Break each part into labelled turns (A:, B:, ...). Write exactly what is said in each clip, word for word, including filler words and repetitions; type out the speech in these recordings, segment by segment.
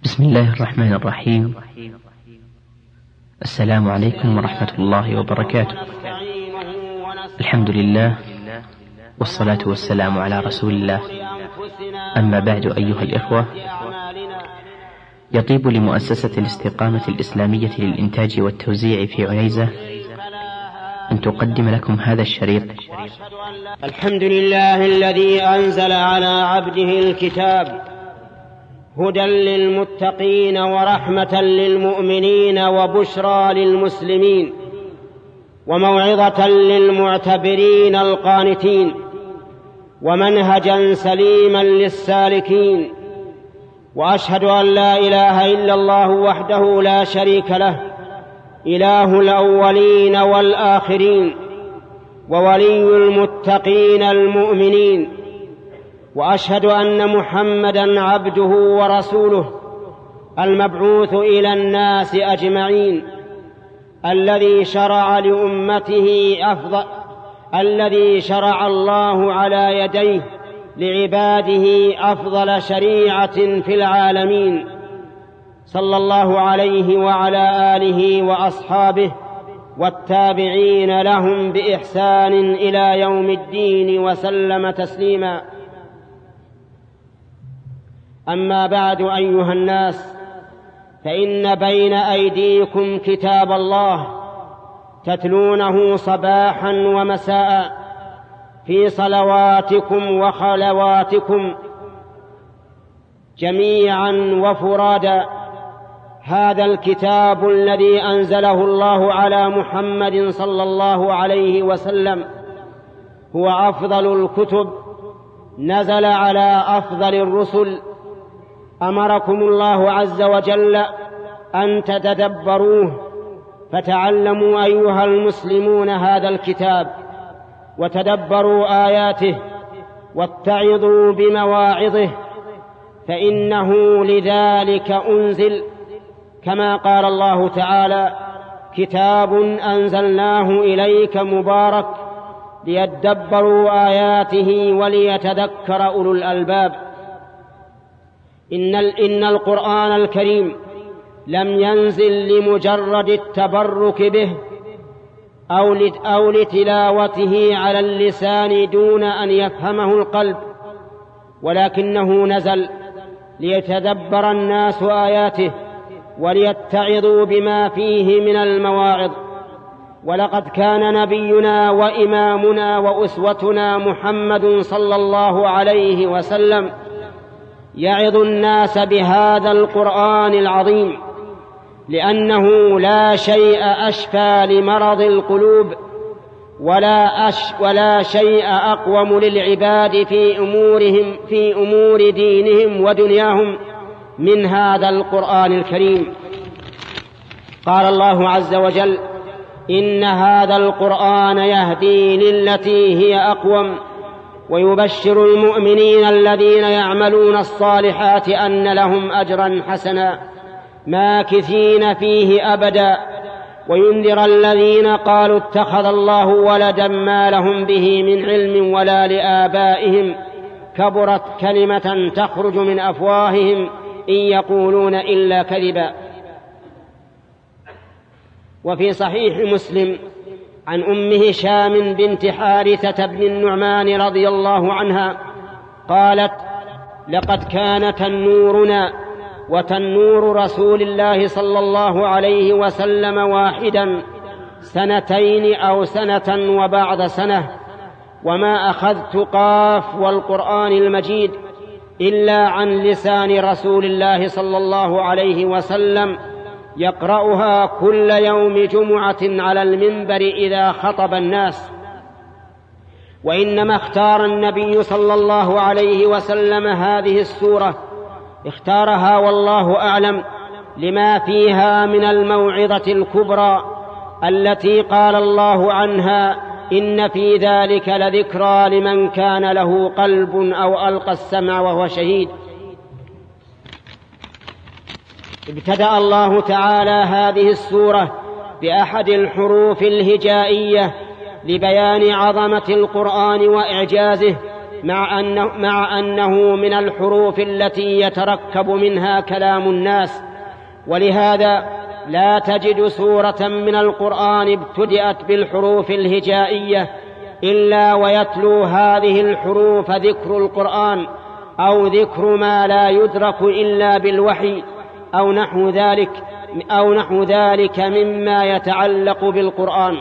A: بسم الله الرحمن الرحيم. السلام عليكم ورحمة الله وبركاته. الحمد لله والصلاة والسلام على رسول الله. أما بعد، أيها الإخوة، يطيب لمؤسسة الاستقامة الإسلامية للإنتاج والتوزيع في عنيزة أن تقدم لكم هذا الشريط.
B: الحمد لله الذي أنزل على عبده الكتاب هدى للمتقين ورحمة للمؤمنين وبشرى للمسلمين وموعظة للمعتبرين القانتين ومنهجا سليما للسالكين. وأشهد أن لا إله إلا الله وحده لا شريك له، إله الأولين والآخرين وولي المتقين المؤمنين. وأشهد أن محمدًا عبده ورسوله المبعوث إلى الناس أجمعين، الذي شرع لأمته أفضل الذي شرع الله على يديه لعباده أفضل شريعة في العالمين، صلى الله عليه وعلى آله وأصحابه والتابعين لهم بإحسان إلى يوم الدين وسلم تسليما. أما بعد، أيها الناس، فإن بين أيديكم كتاب الله تتلونه صباحا ومساء في صلواتكم وخلواتكم جميعا وفرادا. هذا الكتاب الذي أنزله الله على محمد صلى الله عليه وسلم هو أفضل الكتب، نزل على أفضل الرسل. أمركم الله عز وجل أن تتدبروه، فتعلموا أيها المسلمون هذا الكتاب وتدبروا آياته واتعظوا بمواعظه، فإنه لذلك أنزل، كما قال الله تعالى: كتاب أنزلناه إليك مبارك ليدبروا آياته وليتذكر أولو الألباب. إن, إن القرآن الكريم لم ينزل لمجرد التبرك به أو, أو لتلاوته على اللسان دون أن يفهمه القلب، ولكنه نزل ليتدبر الناس آياته وليتعظوا بما فيه من المواعظ. ولقد كان نبينا وإمامنا وأسوتنا محمد صلى الله عليه وسلم يعظ الناس بهذا القرآن العظيم، لأنه لا شيء أشفى لمرض القلوب ولا, أش ولا شيء أقوم للعباد في أمورهم في أمور دينهم ودنياهم من هذا القرآن الكريم. قال الله عز وجل: إن هذا القرآن يهدي للتي هي أقوم ويبشر المؤمنين الذين يعملون الصالحات أن لهم أجرا حسنا ماكثين فيه أبدا وينذر الذين قالوا اتخذ الله ولدا ما لهم به من علم ولا لآبائهم كبرت كلمة تخرج من أفواههم إن يقولون إلا كذبا. وفي صحيح مسلم عن أم هشام بنت حارثة بن النعمان رضي الله عنها قالت: لقد كان تنورنا وتنور رسول الله صلى الله عليه وسلم واحدا سنتين أو سنة وبعض سنة، وما أخذت قاف والقرآن المجيد إلا عن لسان رسول الله صلى الله عليه وسلم يقرأها كل يوم جمعة على المنبر إذا خطب الناس. وإنما اختار النبي صلى الله عليه وسلم هذه السورة، اختارها والله أعلم لما فيها من الموعظة الكبرى التي قال الله عنها: إن في ذلك لذكرى لمن كان له قلب أو ألقى السمع وهو شهيد. ابتدأ الله تعالى هذه السورة بأحد الحروف الهجائية لبيان عظمة القرآن وإعجازه مع أنه, مع أنه من الحروف التي يتركب منها كلام الناس. ولهذا لا تجد سورة من القرآن ابتدأت بالحروف الهجائية إلا ويتلو هذه الحروف ذكر القرآن أو ذكر ما لا يدرك إلا بالوحي أو نحو ذلك أو نحو ذلك مما يتعلق بالقرآن.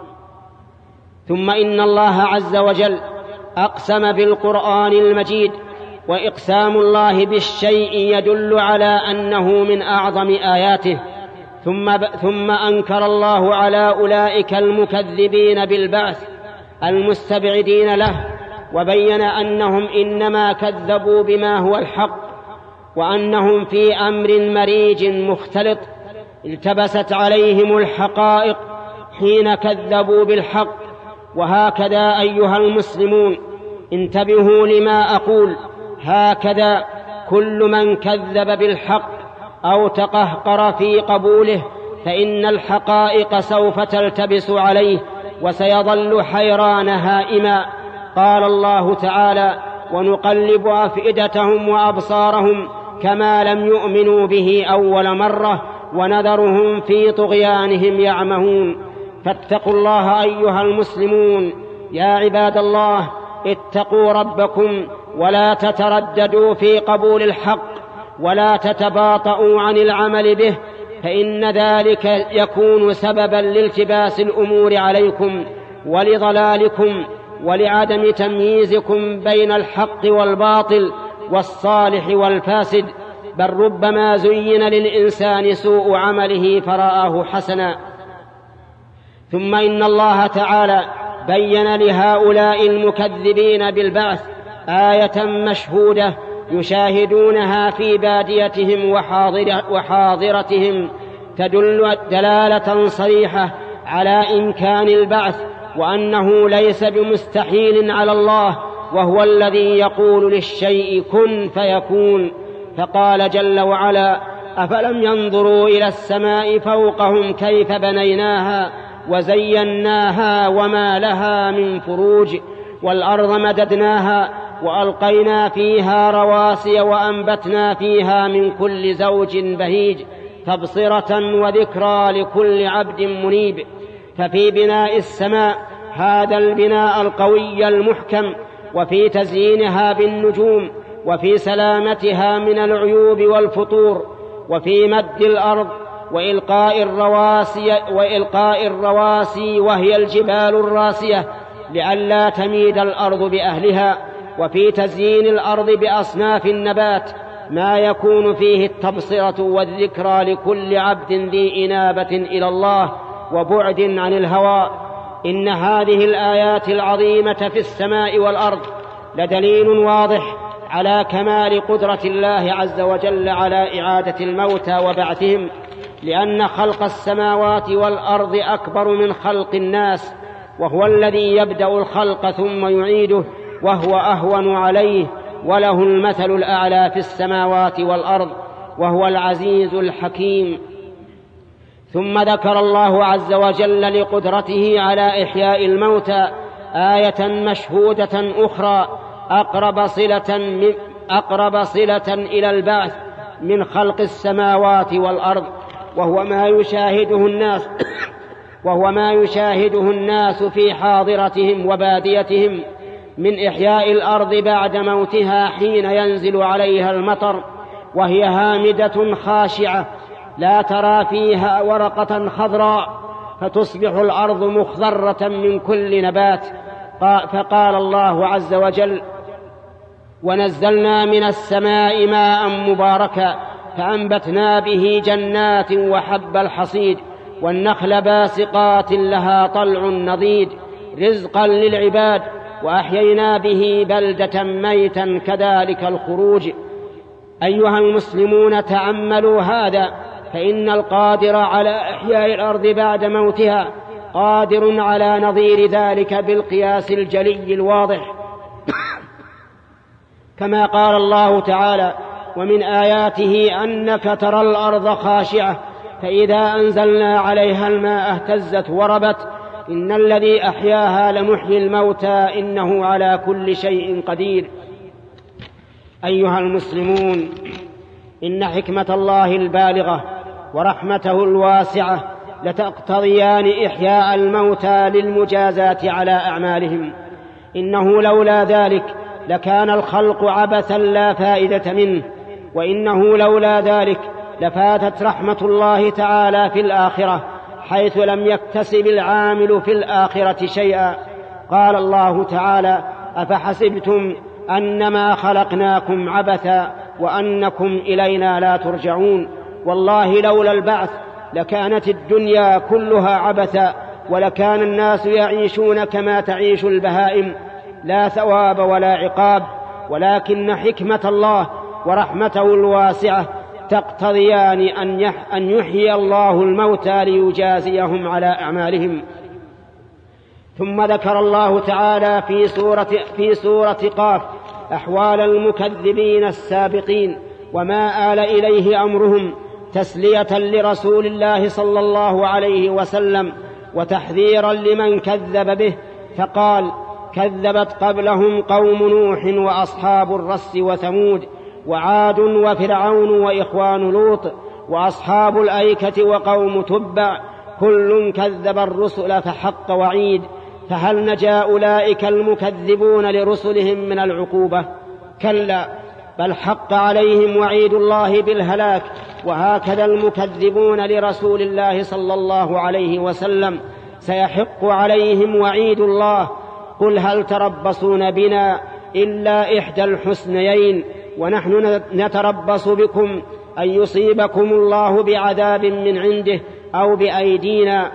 B: ثم إن الله عز وجل أقسم بالقرآن المجيد، وإقسام الله بالشيء يدل على أنه من أعظم آياته. ثم, ثم أنكر الله على أولئك المكذبين بالبعث المستبعدين له، وبين أنهم إنما كذبوا بما هو الحق، وأنهم في أمر مريج مختلط التبست عليهم الحقائق حين كذبوا بالحق. وهكذا أيها المسلمون انتبهوا لما أقول، هكذا كل من كذب بالحق أو تقهقر في قبوله فإن الحقائق سوف تلتبس عليه وسيظل حيران هائما. قال الله تعالى: ونقلب أفئدتهم وأبصارهم كما لم يؤمنوا به أول مرة ونذرهم في طغيانهم يعمهون. فاتقوا الله أيها المسلمون يا عباد الله، اتقوا ربكم ولا تترددوا في قبول الحق ولا تتباطؤوا عن العمل به، فإن ذلك يكون سببا لالتباس الأمور عليكم ولضلالكم ولعدم تمييزكم بين الحق والباطل والصالح والفاسد، بل ربما زين للإنسان سوء عمله فرآه حسنا. ثم إن الله تعالى بين لهؤلاء المكذبين بالبعث آية مشهودة يشاهدونها في باديتهم وحاضرتهم تدل دلالة صريحة على إمكان البعث، وأنه ليس بمستحيل على الله، وهو الذي يقول للشيء كن فيكون. فقال جل وعلا: أفلم ينظروا إلى السماء فوقهم كيف بنيناها وزيناها وما لها من فروج، والأرض مددناها وألقينا فيها رواسي وأنبتنا فيها من كل زوج بهيج، تبصرة وذكرى لكل عبد منيب. ففي بناء السماء هذا البناء القوي المحكم، وفي تزيينها بالنجوم، وفي سلامتها من العيوب والفطور، وفي مد الأرض وإلقاء الرواسي, وإلقاء الرواسي وهي الجبال الراسية لئلا تميد الأرض بأهلها، وفي تزيين الأرض بأصناف النبات ما يكون فيه التبصرة والذكرى لكل عبد ذي إنابة إلى الله وبعد عن الهوى. إن هذه الآيات العظيمة في السماء والأرض لدليل واضح على كمال قدرة الله عز وجل على إعادة الموتى وبعثهم، لأن خلق السماوات والأرض أكبر من خلق الناس، وهو الذي يبدأ الخلق ثم يعيده، وهو أهون عليه، وله المثل الأعلى في السماوات والأرض، وهو العزيز الحكيم. ثم ذكر الله عز وجل لقدرته على إحياء الموتى آية مشهودة أخرى أقرب صلة, من أقرب صلة إلى البعث من خلق السماوات والأرض، وهو ما يشاهده الناس وهو ما يشاهده الناس في حاضرتهم وباديتهم من إحياء الأرض بعد موتها حين ينزل عليها المطر وهي هامدة خاشعة لا ترى فيها ورقة خضراء، فتصبح الأرض مخضرة من كل نبات. فقال الله عز وجل: ونزلنا من السماء ماء مباركا فأنبتنا به جنات وحب الحصيد والنخل باسقات لها طلع نضيد رزقا للعباد وأحيينا به بلدة ميتا كذلك الخروج. أيها المسلمون تأملوا هذا، فإن القادر على إحياء الأرض بعد موتها قادر على نظير ذلك بالقياس الجلي الواضح كما قال الله تعالى: ومن آياته أنك ترى الأرض خاشعة فإذا أنزلنا عليها الماء اهتزت وربت إن الذي أحياها لمحيي الموتى إنه على كل شيء قدير. أيها المسلمون، إن حكمة الله البالغة ورحمته الواسعة لتقتضيان إحياء الموتى للمجازاة على أعمالهم. إنه لولا ذلك لكان الخلق عبثا لا فائدة منه، وإنه لولا ذلك لفاتت رحمة الله تعالى في الآخرة، حيث لم يكتسب العامل في الآخرة شيئا. قال الله تعالى: أفحسبتم أنما خلقناكم عبثا وأنكم إلينا لا ترجعون. والله لولا البعث لكانت الدنيا كلها عبثا، ولكان الناس يعيشون كما تعيش البهائم، لا ثواب ولا عقاب. ولكن حكمة الله ورحمته الواسعة تقتضيان أن يحيي الله الموتى ليجازيهم على أعمالهم. ثم ذكر الله تعالى في سورة, في سورة قاف أحوال المكذبين السابقين وما آل إليه أمرهم، تسلية لرسول الله صلى الله عليه وسلم وتحذيرا لمن كذب به، فقال: كذبت قبلهم قوم نوح وأصحاب الرس وثمود وعاد وفرعون وإخوان لوط وأصحاب الأيكة وقوم تبع، كل كذب الرسل فحق وعيد، فهل نجا أولئك المكذبون لرسلهم من العقوبة؟ كلا، بل حق عليهم وعيد الله بالهلاك. وهكذا المكذبون لرسول الله صلى الله عليه وسلم سيحق عليهم وعيد الله. قل هل تربصون بنا إلا إحدى الحسنيين ونحن نتربص بكم أن يصيبكم الله بعذاب من عنده أو بأيدينا.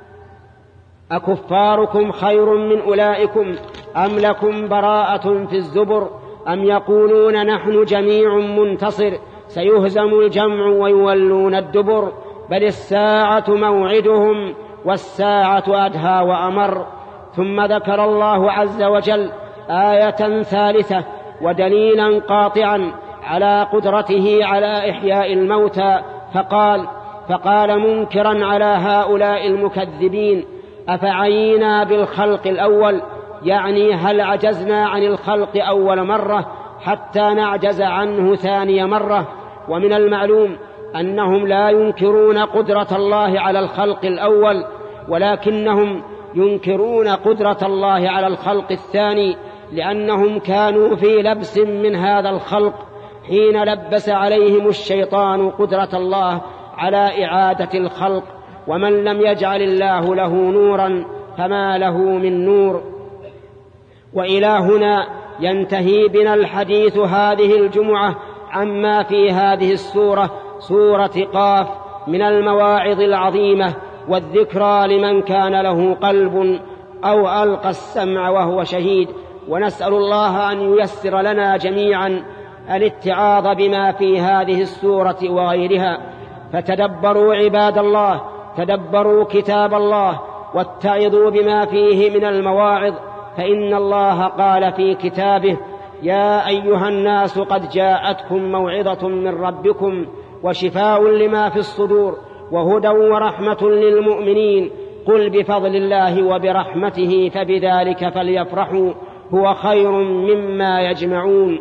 B: أكفاركم خير من أولئكم أم لكم براءة في الزبر أم يقولون نحن جميع منتصر سيهزم الجمع ويولون الدبر بل الساعة موعدهم والساعة أدهى وأمر. ثم ذكر الله عز وجل آية ثالثة ودليلا قاطعا على قدرته على إحياء الموتى، فقال فقال منكرا على هؤلاء المكذبين: أفعينا بالخلق الأول، يعني هل عجزنا عن الخلق أول مرة حتى نعجز عنه ثاني مرة؟ ومن المعلوم أنهم لا ينكرون قدرة الله على الخلق الأول، ولكنهم ينكرون قدرة الله على الخلق الثاني، لأنهم كانوا في لبس من هذا الخلق حين لبس عليهم الشيطان قدرة الله على إعادة الخلق. ومن لم يجعل الله له نورا فما له من نور. وإلى هنا ينتهي بنا الحديث هذه الجمعة عما في هذه السورة، سورة قاف، من المواعظ العظيمة والذكرى لمن كان له قلب أو ألقى السمع وهو شهيد. ونسأل الله أن ييسر لنا جميعا الاتعاظ بما في هذه السورة وغيرها. فتدبروا عباد الله، تدبروا كتاب الله واتعظوا بما فيه من المواعظ، فإن الله قال في كتابه: يا أيها الناس قد جاءتكم موعظة من ربكم وشفاء لما في الصدور وهدى ورحمة للمؤمنين. قل بفضل الله وبرحمته فبذلك فليفرحوا هو خير مما يجمعون.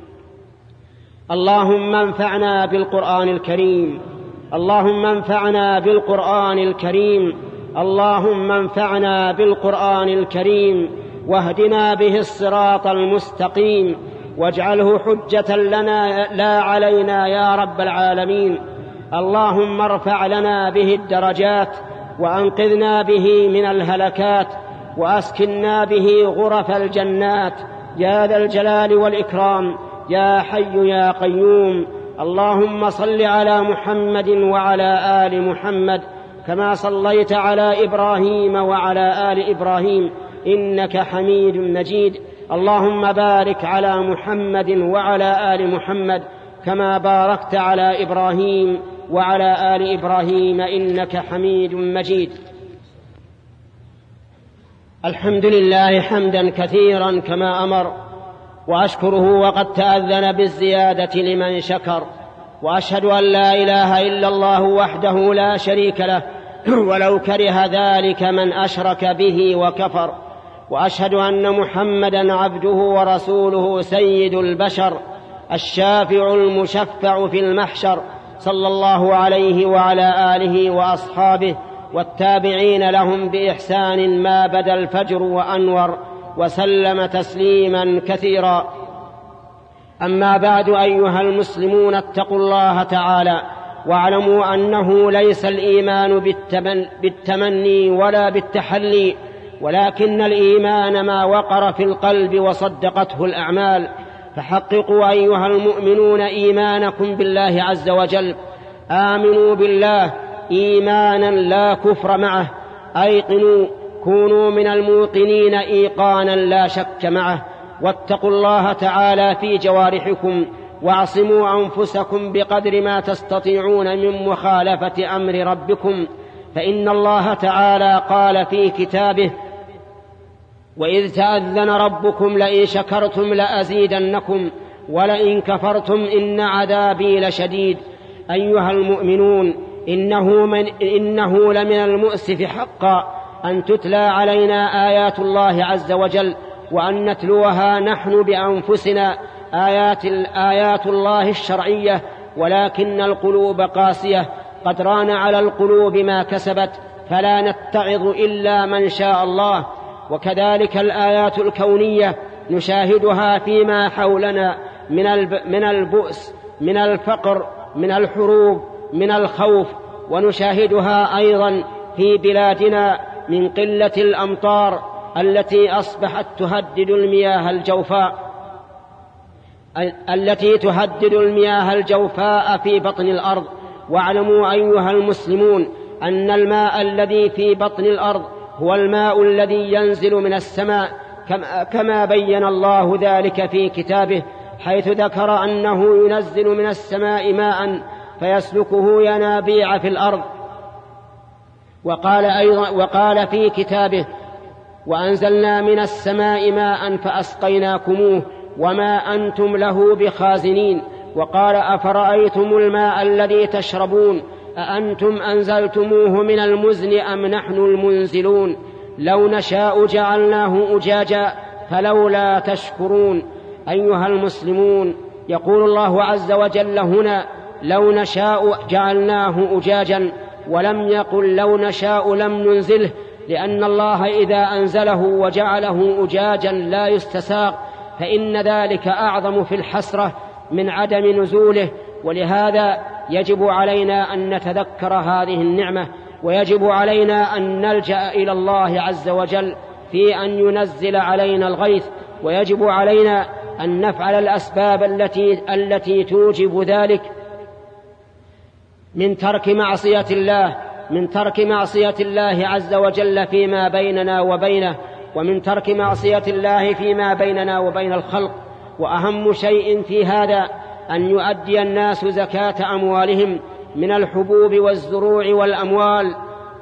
B: اللهم انفعنا بالقرآن الكريم، اللهم انفعنا بالقرآن الكريم، اللهم انفعنا بالقرآن الكريم واهدنا به الصراط المستقيم، واجعله حجة لنا لا علينا يا رب العالمين. اللهم ارفع لنا به الدرجات وأنقذنا به من الهلكات وأسكننا به غرف الجنات يا ذا الجلال والإكرام يا حي يا قيوم. اللهم صل على محمد وعلى آل محمد كما صليت على إبراهيم وعلى آل إبراهيم إنك حميد مجيد. اللهم بارك على محمد وعلى آل محمد كما باركت على إبراهيم وعلى آل إبراهيم إنك حميد مجيد. الحمد لله حمدا كثيرا كما أمر، وأشكره وقد تأذن بالزيادة لمن شكر، وأشهد أن لا إله إلا الله وحده لا شريك له، ولو كره ذلك من أشرك به وكفر. وأشهد أن محمدًا عبده ورسوله سيد البشر الشافع المشفع في المحشر، صلى الله عليه وعلى آله وأصحابه والتابعين لهم بإحسان ما بدا الفجر وأنور، وسلم تسليما كثيرا. أما بعد، أيها المسلمون، اتقوا الله تعالى واعلموا أنه ليس الإيمان بالتمني ولا بالتحلي، ولكن الإيمان ما وقر في القلب وصدقته الأعمال. فحققوا أيها المؤمنون إيمانكم بالله عز وجل، آمنوا بالله إيمانا لا كفر معه، أيقنوا، كونوا من الموقنين إيقانا لا شك معه. واتقوا الله تعالى في جوارحكم، واعصموا أنفسكم بقدر ما تستطيعون من مخالفة أمر ربكم، فإن الله تعالى قال في كتابه: وإذ تأذن ربكم لئن شكرتم لأزيدنكم ولئن كفرتم إن عذابي لشديد. أيها المؤمنون، إنه, من إنه لمن المؤسف حقا أن تتلى علينا آيات الله عز وجل، وأن نتلوها نحن بأنفسنا، آيات, آيات الله الشرعية، ولكن القلوب قاسية، قد ران على القلوب ما كسبت، فلا نتعظ إلا من شاء الله. وكذلك الآيات الكونية نشاهدها فيما حولنا من البؤس، من الفقر، من الحروب، من الخوف، ونشاهدها أيضا في بلادنا من قلة الأمطار التي أصبحت تهدد المياه الجوفاء التي تهدد المياه الجوفاء في بطن الأرض. واعلموا أيها المسلمون أن الماء الذي في بطن الأرض هو الماء الذي ينزل من السماء، كما بين الله ذلك في كتابه، حيث ذكر أنه ينزل من السماء ماء فيسلكه ينابيع في الأرض. وقال أيضا وقال في كتابه: وأنزلنا من السماء ماء فأسقيناكموه وما أنتم له بخازنين. وقال: أفرأيتم الماء الذي تشربون أأنتم أنزلتموه من المزن أم نحن المنزلون؟ لو نشاء جعلناه أجاجا فلولا تشكرون. أيها المسلمون، يقول الله عز وجل هنا: لو نشاء جعلناه أجاجا، ولم يقل لو نشاء لم ننزله، لأن الله إذا أنزله وجعله أجاجا لا يستساغ فإن ذلك أعظم في الحسرة من عدم نزوله. ولهذا يجب علينا أن نتذكر هذه النعمة، ويجب علينا أن نلجأ إلى الله عز وجل في أن ينزل علينا الغيث، ويجب علينا أن نفعل الأسباب التي, التي توجب ذلك من ترك معصية الله من ترك معصية الله عز وجل فيما بيننا وبينه، ومن ترك معصية الله فيما بيننا وبين الخلق. وأهم شيء في هذا أن يؤدي الناس زكاة أموالهم من الحبوب والزروع والأموال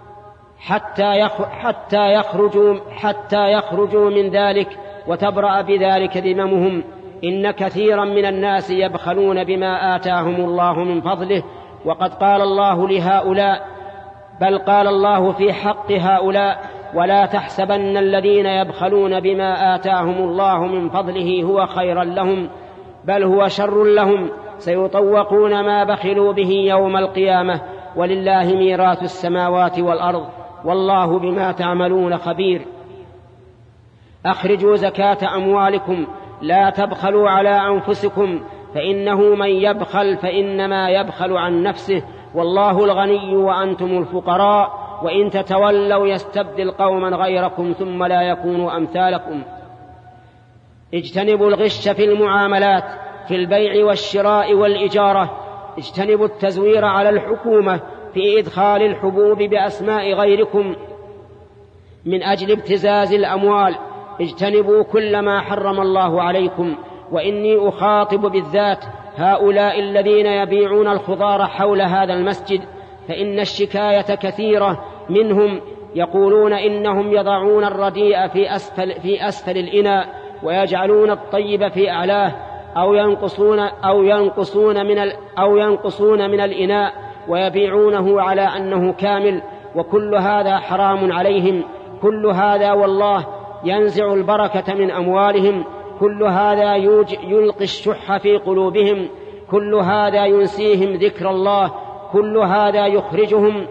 B: حتى يخرجوا, حتى يخرجوا من ذلك وتبرأ بذلك ذممهم. إن كثيرا من الناس يبخلون بما آتاهم الله من فضله، وقد قال الله لهؤلاء بل قال الله في حق هؤلاء: ولا تحسبن الذين يبخلون بما آتاهم الله من فضله هو خيرا لهم بل هو شر لهم، سيطوقون ما بخلوا به يوم القيامة، ولله ميراث السماوات والأرض والله بما تعملون خبير. أخرجوا زكاة أموالكم، لا تبخلوا على أنفسكم، فإنه من يبخل فإنما يبخل عن نفسه، والله الغني وأنتم الفقراء، وإن تتولوا يستبدل قوما غيركم ثم لا يكونوا أمثالكم. اجتنبوا الغش في المعاملات، في البيع والشراء والإجارة. اجتنبوا التزوير على الحكومة في إدخال الحبوب بأسماء غيركم من أجل ابتزاز الأموال. اجتنبوا كل ما حرم الله عليكم. وإني أخاطب بالذات هؤلاء الذين يبيعون الخضار حول هذا المسجد، فإن الشكاية كثيرة منهم، يقولون إنهم يضعون الرديء في أسفل, في أسفل الإناء ويجعلون الطيب في أعلاه، أو ينقصون, أو ينقصون, من, أو ينقصون من الإناء ويبيعونه على أنه كامل، وكل هذا حرام عليهم، كل هذا والله ينزع البركة من أموالهم، كل هذا يلقي الشح في قلوبهم، كل هذا ينسيهم ذكر الله، كل هذا يخرجهم.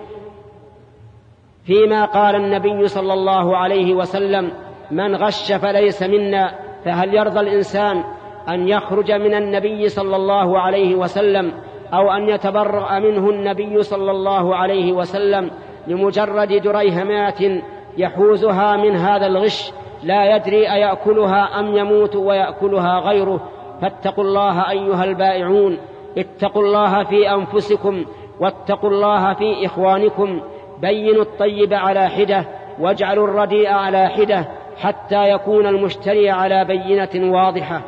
B: فيما قال النبي صلى الله عليه وسلم: من غش فليس منا. فهل يرضى الإنسان أن يخرج من النبي صلى الله عليه وسلم أو أن يتبرأ منه النبي صلى الله عليه وسلم لمجرد دريهمات يحوزها من هذا الغش لا يدري أيأكلها أم يموت ويأكلها غيره؟ فاتقوا الله أيها البائعون، اتقوا الله في أنفسكم واتقوا الله في إخوانكم، بينوا الطيب على حدة واجعلوا الرديء على حدة حتى يكون المشتري على بينة واضحة.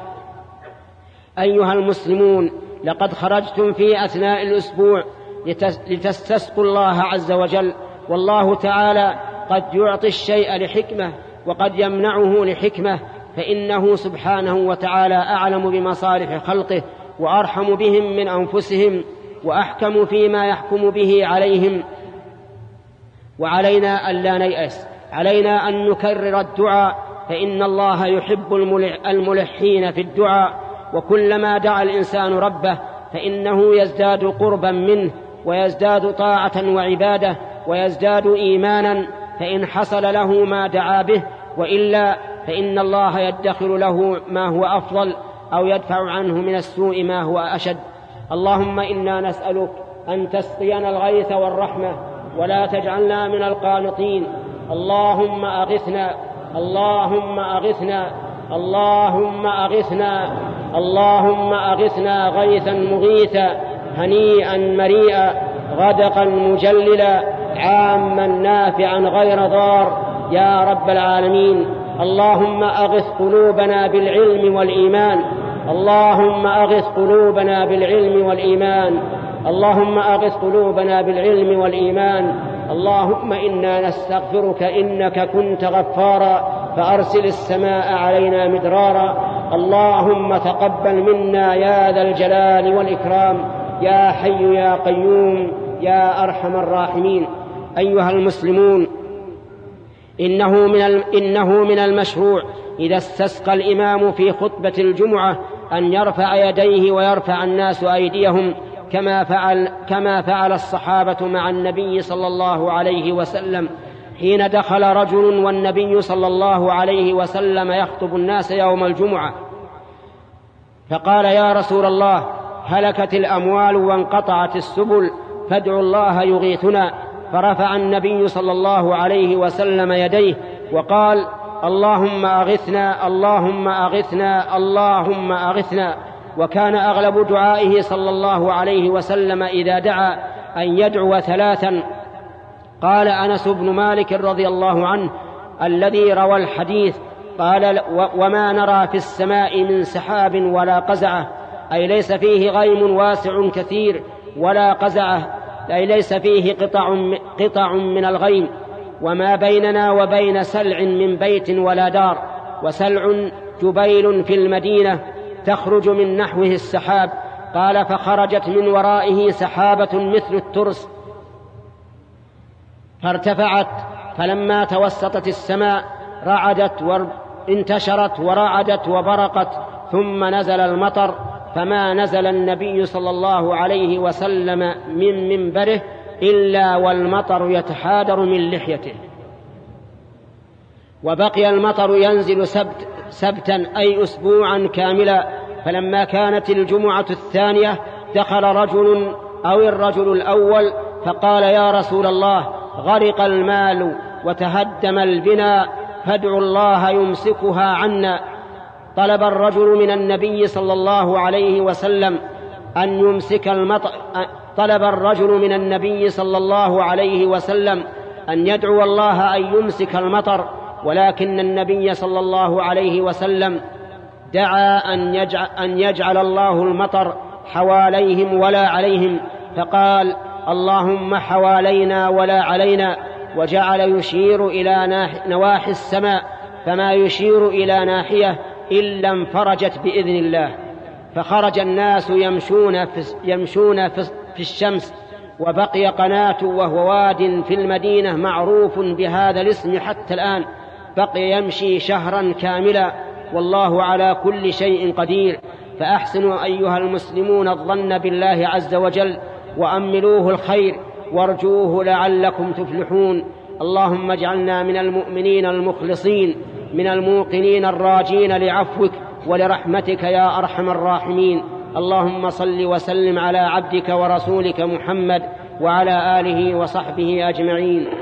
B: أيها المسلمون، لقد خرجتم في أثناء الأسبوع لتستسقوا الله عز وجل، والله تعالى قد يعطي الشيء لحكمة وقد يمنعه لحكمة، فإنه سبحانه وتعالى أعلم بمصالح خلقه وأرحم بهم من أنفسهم وأحكم فيما يحكم به عليهم. وعلينا ألا نيأس، علينا أن نكرر الدعاء، فإن الله يحب الملحين في الدعاء، وكلما دعا الإنسان ربه فإنه يزداد قربا منه ويزداد طاعة وعبادة ويزداد إيمانا، فإن حصل له ما دعا به، وإلا فإن الله يدخر له ما هو أفضل أو يدفع عنه من السوء ما هو أشد. اللهم إنا نسألك أن تسقينا الغيث والرحمة ولا تجعلنا من القانطين. اللهم أغثنا، اللهم أغثنا، اللهم أغثنا، اللهم أغثنا غيثا مغيثا هنيئا مريئا غدقا مجللا عاما نافعا غير ضار يا رب العالمين. اللهم أغث قلوبنا بالعلم والإيمان، اللهم أغث قلوبنا بالعلم والإيمان، اللهم أغث قلوبنا بالعلم والإيمان. اللهم إنا نستغفرك إنك كنت غفارا فأرسل السماء علينا مدرارا. اللهم تقبل منا يا ذا الجلال والإكرام يا حي يا قيوم يا أرحم الراحمين. أيها المسلمون، إنه من إنه من المشروع إذا استسقى الإمام في خطبة الجمعة أن يرفع يديه ويرفع الناس أيديهم كما فعل كما فعل الصحابة مع النبي صلى الله عليه وسلم حين دخل رجل والنبي صلى الله عليه وسلم يخطب الناس يوم الجمعة، فقال: يا رسول الله، هلكت الأموال وانقطعت السبل، فادعوا الله يغيثنا. فرفع النبي صلى الله عليه وسلم يديه وقال: اللهم أغثنا، اللهم أغثنا، اللهم أغثنا. وكان أغلب دعائه صلى الله عليه وسلم إذا دعا أن يدعو ثلاثا. قال أنس بن مالك رضي الله عنه الذي روى الحديث قال: وما نرى في السماء من سحاب ولا قزعة، أي ليس فيه غيم واسع كثير، ولا قزعة، أي ليس فيه قطع, قطع من الغيم، وما بيننا وبين سلع من بيت ولا دار، وسلع جبيل في المدينة تخرج من نحوه السحاب. قال: فخرجت من ورائه سحابة مثل الترس فارتفعت، فلما توسطت السماء رعدت وانتشرت ورعدت وبرقت، ثم نزل المطر، فما نزل النبي صلى الله عليه وسلم من منبره إلا والمطر يتحادر من لحيته. وبقي المطر ينزل سبت سبتا أي أسبوعا كاملا. فلما كانت الجمعة الثانية دخل رجل أو الرجل الأول فقال: يا رسول الله، غرق المال وتهدم البناء، فادعوا الله يمسكها عنا. طلب الرجل من النبي صلى الله عليه وسلم أن يمسك المطر طلب الرجل من النبي صلى الله عليه وسلم أن يدعو الله أن يمسك المطر، ولكن النبي صلى الله عليه وسلم دعا أن يجعل, أن يجعل الله المطر حواليهم ولا عليهم، فقال: اللهم حوالينا ولا علينا، وجعل يشير إلى نواحي السماء، فما يشير إلى ناحية إلا انفرجت بإذن الله. فخرج الناس يمشون في, يمشون في الشمس وبقي قناة وهو واد في المدينة معروف بهذا الاسم حتى الآن، بقي يمشي شهرا كاملا، والله على كل شيء قدير. فأحسنوا أيها المسلمون الظن بالله عز وجل، وأملوه الخير وارجوه لعلكم تفلحون. اللهم اجعلنا من المؤمنين المخلصين، من الموقنين الراجين لعفوك ولرحمتك يا أرحم الراحمين. اللهم صل وسلم على عبدك ورسولك محمد وعلى آله وصحبه أجمعين.